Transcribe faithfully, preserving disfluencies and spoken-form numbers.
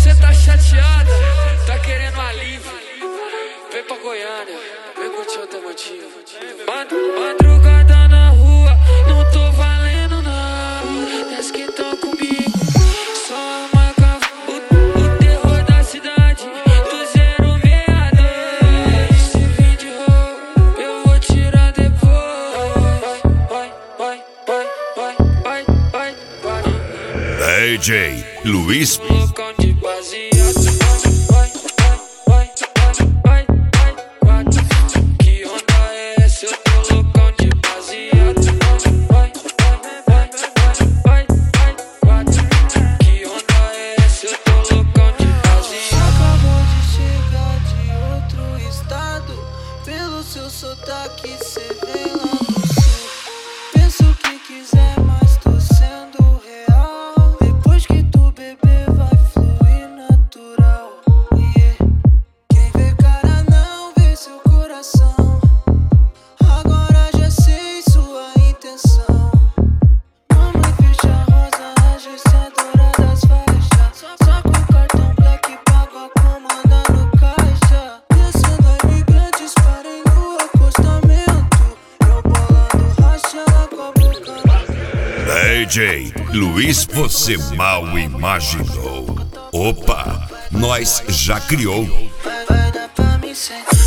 você tá chateada, tá querendo alívio, vem pra Goiânia, vem curtir o automotivo. Madrugada na rua, não tô valendo não. Desce que tão comigo, só marca o, o terror da cidade do zero seis dois. Se vir de roubo, eu vou tirar depois. Vai, vai, vai, vai, vai, vai, vai. D J Luiz. Loucão de baseado. Vai, vai, vai, vai, vai, vai. Que onda é essa? Eu tô loucão de baseado. Vai, vai, vai, vai, vai, vai. Que onda é essa? Eu tô loucão de baseado. Acabou de chegar de outro estado. Pelo seu sotaque cê vem lá do sul. Pensa o que quiser, mas tô sendo real. Depois que tu beber vai fluir natural. Yeah. Quem vê cara não vê seu coração. Agora já sei sua intenção. Mamãe fecha a rosa, agência das faixas. Só com o cartão black pago a comanda no caixa. Descendo a imigrantes, parem no acostamento. Eu bolando racha lá com a boca na... D J Luiz, você mal imaginou. Opa, nós já criou. Vai, vai dar pra mim sentir.